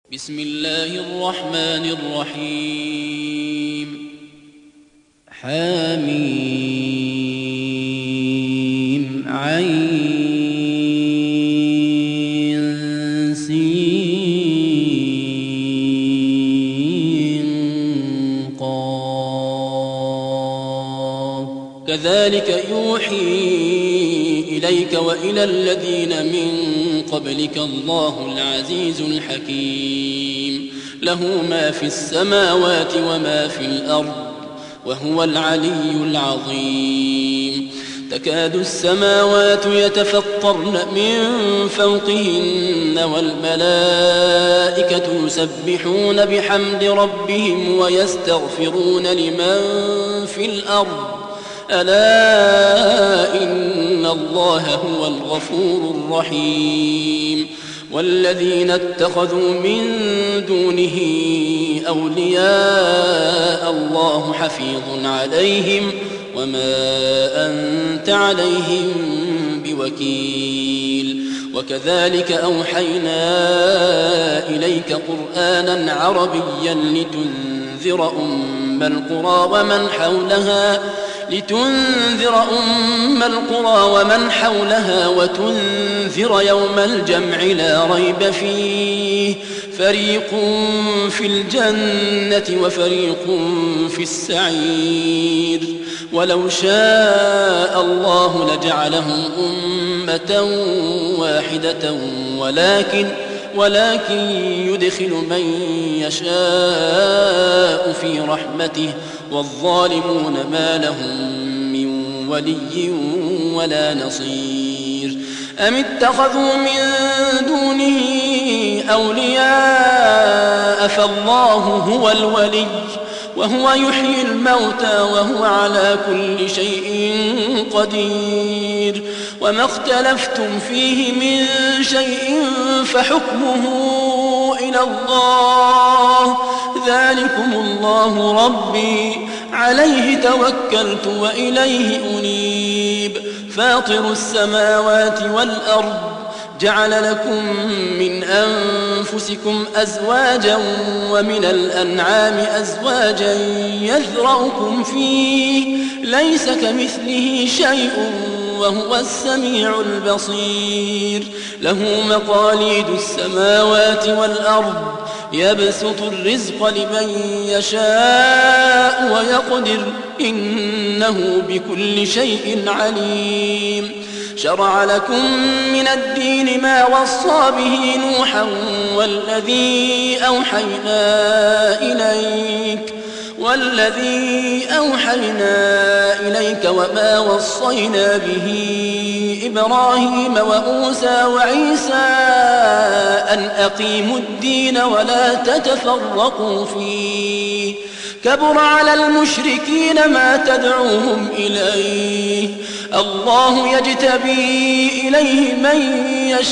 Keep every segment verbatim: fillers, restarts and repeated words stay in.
بسم الله الرحمن الرحيم. حميم عين سين قاف كذلك يوحي إليك وإلى الذين من قبلك الله العزيز الحكيم. له ما في السماوات وما في الأرض وهو العلي العظيم. تكاد السماوات يتفطرن من فوقهن والملائكة يسبحون بحمد ربهم ويستغفرون لمن في الأرض ألا إن الله هو الغفور الرحيم. والذين اتخذوا من دونه أولياء الله حفيظ عليهم وما أنت عليهم بوكيل. وكذلك أوحينا إليك قرآنا عربيا لتنذر أم القرى ومن حولها لتنذر أم القرى ومن حولها وتنذر يوم الجمع لا ريب فيه فريق في الجنة وفريق في السعير. ولو شاء الله لجعلهم أمة واحدة ولكن ولكن يدخل من يشاء في رحمته والظالمون ما لهم من ولي ولا نصير. أم اتخذوا من دونه أولياء فالله هو الولي وهو يحيي الموتى وهو على كل شيء قدير. وما اختلفتم فيه من شيء فحكمه إلى الله ذلكم الله ربي عليه توكلت وإليه أنيب. فاطر السماوات والأرض جعل لكم من أنفسكم أزواجا ومن الأنعام أزواجا يذرأكم فيه ليس كمثله شيء وهو السميع البصير. له مقاليد السماوات والأرض يبسط الرزق لمن يشاء ويقدر إنه بكل شيء عليم. شرع لكم من الدين ما وصى به نوحا والذي أوحينا إليك والذي أوحينا إليك وما وصينا به إبراهيم وموسى وعيسى أن أقيموا الدين ولا تتفرقوا فيه كبر على المشركين ما تدعوهم إليه. الله يجتبي إليه من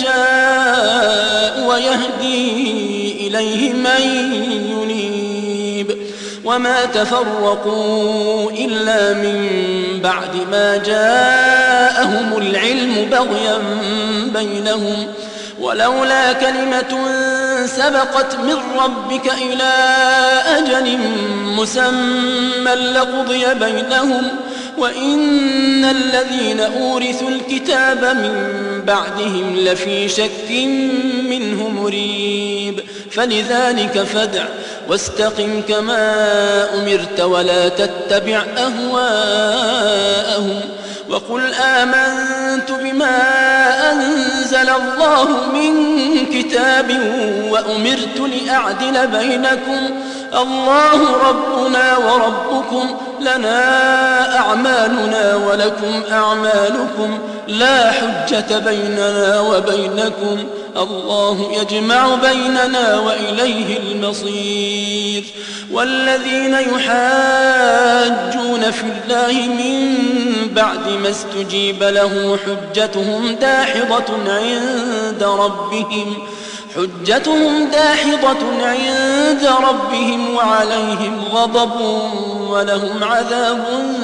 يشاء ويهدي إليه من ينيب. وما تفرقوا إلا من بعد ما جاءهم العلم بغيا بينهم ولولا كلمة سبقت من ربك إلى أجل مسمى لقضي بينهم وإن الذين أورثوا الكتاب من بعدهم لفي شك منه مريب. فلذلك فادع واستقم كما أمرت ولا تتبع أهواءهم وقل آمنت بما أنزل الله من كتاب وأمرت لأعدل بينكم الله ربنا وربكم لنا أعمالنا ولكم أعمالكم لا حجة بيننا وبينكم الله يجمع بيننا وإليه المصير. والذين يحاجون في الله من بعد ما استجيب له حجتهم داحضة عند ربهم حجتهم داحضة عند ربهم وعليهم غضب ولهم عذاب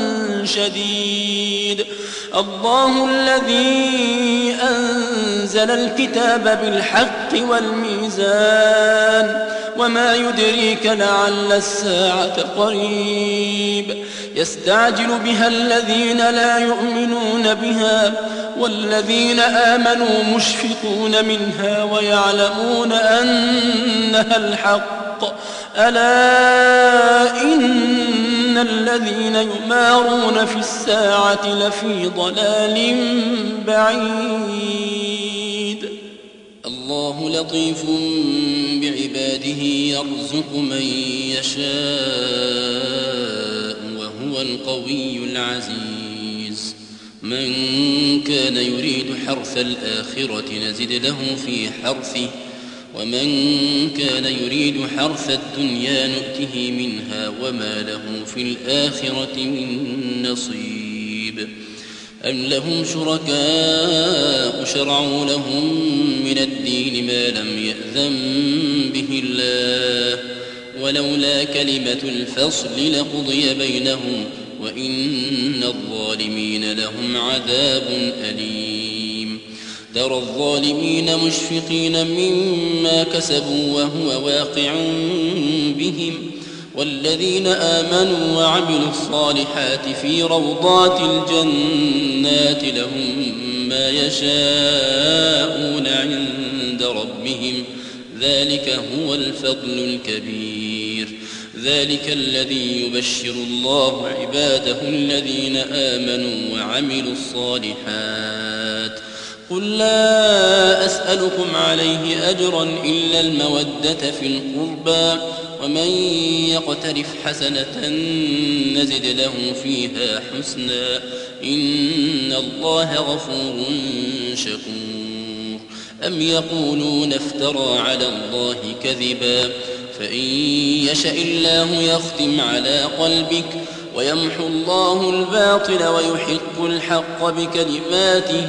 شديد. الله الذي أنزل الكتاب بالحق والميزان وما يدريك لعل الساعة قريب يستعجل بها الذين لا يؤمنون بها والذين آمنوا مشفقون منها ويعلمون أنها الحق ألا إن الذين يمارون في الساعة لفي ضلال بعيد الله لطيف بعباده يرزق من يشاء وهو القوي العزيز من كان يريد حرث الآخرة نزد له في حرثه ومن كان يريد حرث الدنيا نؤته منها وما له في الآخرة من نصيب أم لهم شركاء شرعوا لهم من الدين ما لم يأذن به الله ولولا كلمة الفصل لقضي بينهم وإن الظالمين لهم عذاب أليم ترى الظالمين مشفقين مما كسبوا وهو واقع بهم والذين آمنوا وعملوا الصالحات في روضات الجنات لهم ما يشاءون عند ربهم ذلك هو الفضل الكبير ذلك الذي يبشر الله عباده الذين آمنوا وعملوا الصالحات قل لا أسألكم عليه أجرا إلا المودة في القربى ومن يقترف حسنة نزد له فيها حسنا إن الله غفور شكور أم يقولون افترى على الله كذبا فإن يشأ الله يختم على قلبك ويمحو الله الباطل ويحق الحق بكلماته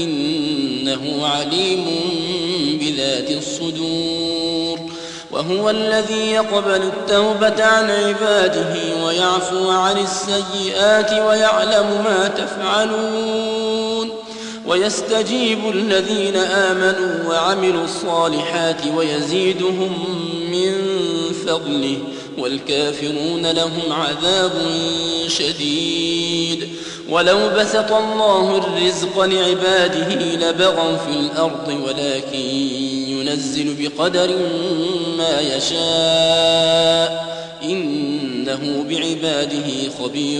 إنه عليم بذات الصدور وهو الذي يقبل التوبة عن عباده ويعفو عن السيئات ويعلم ما تفعلون ويستجيب الذين آمنوا وعملوا الصالحات ويزيدهم من فضله والكافرون لهم عذاب شديد ولو بسط الله الرزق لعباده لبغوا في الأرض ولكن ينزل بقدر ما يشاء إنه بعباده خبير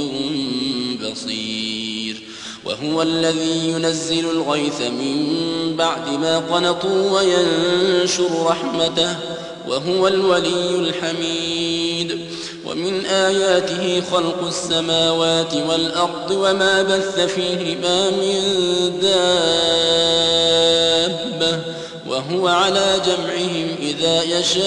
بصير وهو الذي ينزل الغيث من بعد ما قنطوا وينشر رحمته وهو الولي الحميد ومن آياته خلق السماوات والأرض وما بث فيهما من دابة وهو على جمعهم إذا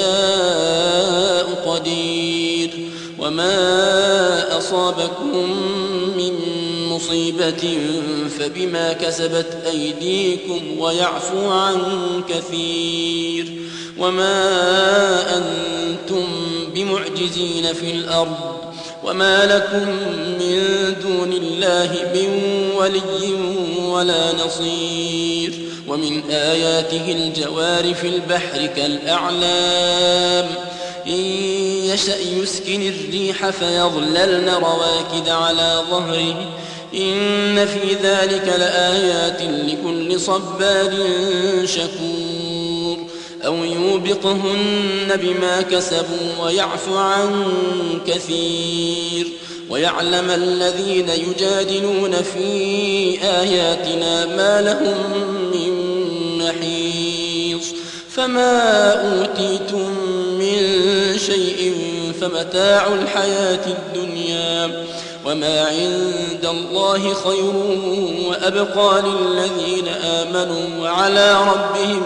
يشاء قدير وما أصابكم من مصيبة فبما كسبت أيديكم ويعفو عن كثير وما أنتم بمعجزين في الأرض وما لكم من دون الله من ولي ولا نصير ومن آياته الجوار في البحر كالأعلام إن يشأ يسكن الريح فيظللن رواكد على ظهره إن في ذلك لآيات لكل صبار شكور أو يوبقهن بما كسبوا ويعفو عن كثير ويعلم الذين يجادلون في آياتنا ما لهم من محيص فما أوتيتم من شيء فمتاع الحياة الدنيا وما عند الله خير وأبقى للذين آمنوا وعلى ربهم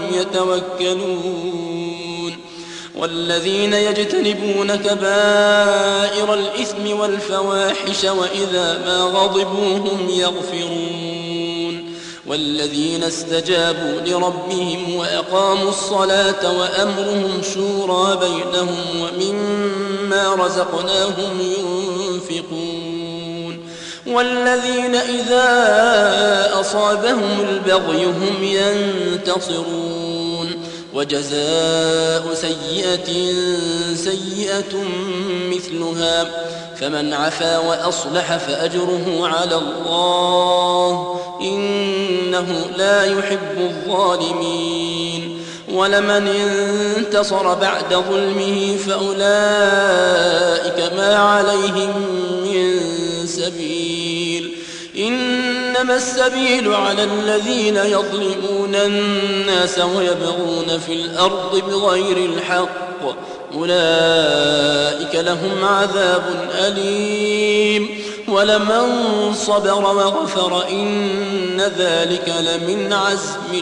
يتوكلون والذين يجتنبون كبائر الإثم والفواحش وإذا ما غضبوا هم يغفرون والذين استجابوا لربهم وأقاموا الصلاة وأمرهم شورى بينهم ومما رزقناهم ينفقون والذين إذا أصابهم البغي هم ينتصرون وجزاء سيئة سيئة مثلها فمن عفا وأصلح فأجره على الله إنه لا يحب الظالمين ولمن انتصر بعد ظلمه فأولئك ما عليهم من سبيل إنما السبيل على الذين يظلمون الناس ويبغون في الأرض بغير الحق أولئك لهم عذاب أليم ولمن صبر وغفر إن ذلك لمن عزم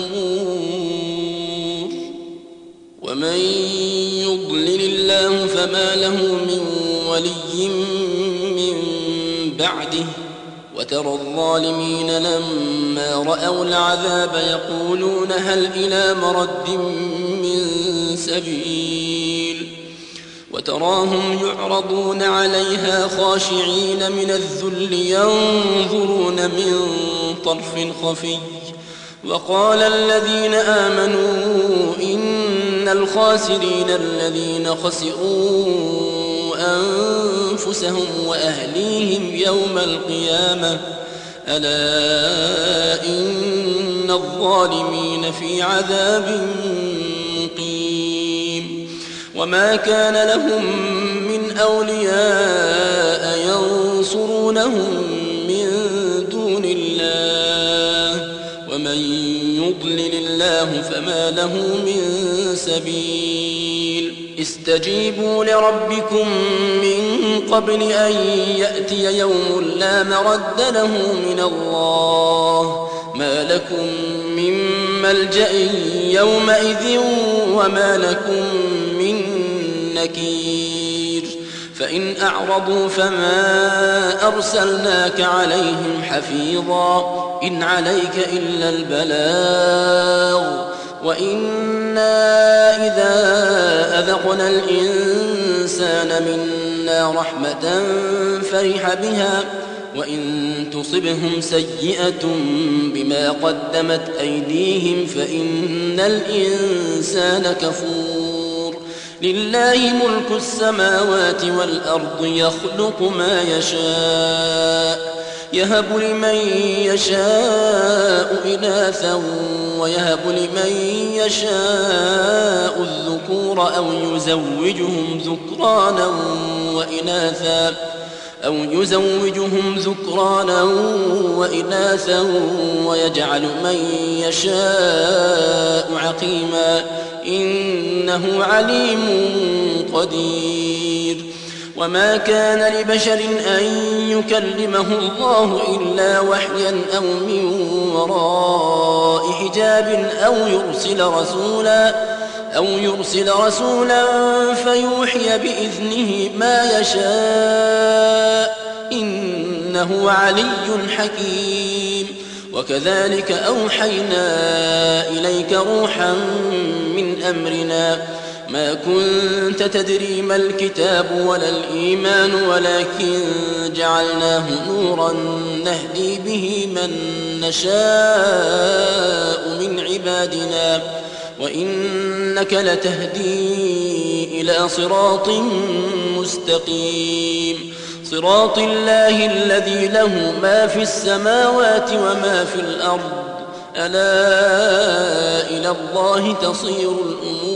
الأمور ومن يضلل الله فما له من ولي من بعده وترى الظالمين لما رأوا العذاب يقولون هل إلى مرد من سبيل وتراهم يعرضون عليها خاشعين من الذل ينظرون من طرف خفي وقال الذين آمنوا إن الخاسرين الذين خسروا أنفسهم وأهليهم يوم القيامة ألا إن الظالمين في عذاب مقيم وما كان لهم من أولياء ينصرونهم من دون الله ومن يضلل الله فما له من سبيل استجيبوا لربكم من قبل أن يأتي يوم لا مرد له من الله ما لكم من ملجأ يومئذ وما لكم من نكير فإن أعرضوا فما أرسلناك عليهم حفيظا إن عليك إلا البلاغ وإنا إذا أذقنا الإنسان منا رحمة فرح بها وإن تصبهم سيئة بما قدمت أيديهم فإن الإنسان كفور لله ملك السماوات والأرض يخلق ما يشاء يهب لمن يشاء إناثا ويهب لمن يشاء الذكور أو يزوجهم ذكرانا وإناثا أو يزوجهم ذكرانا وإناثا ويجعل من يشاء عقيما إنه عليم قدير وما كان لبشر أن يكلمه الله إلا وحيا أو من وراء حجاب أو يرسل رسولا أو يرسل رسولا فيوحي بإذنه ما يشاء إنه علي حكيم وكذلك أوحينا إليك روحا من أمرنا ما كنت تدري ما الكتاب ولا الإيمان ولكن جعلناه نورا نهدي به من نشاء من عبادنا وإنك لتهدي إلى صراط مستقيم صراط الله الذي له ما في السماوات وما في الأرض ألا إلى الله تصير الأمور